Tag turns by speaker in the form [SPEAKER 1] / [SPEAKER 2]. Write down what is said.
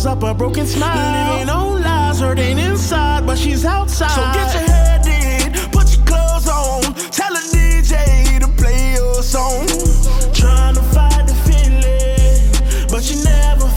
[SPEAKER 1] covers up a broken smile. Living on lies, hurting inside, but she's outside. So get your head in, put your clothes on. Tell a DJ to play your song. Trying to fight the feeling, but you never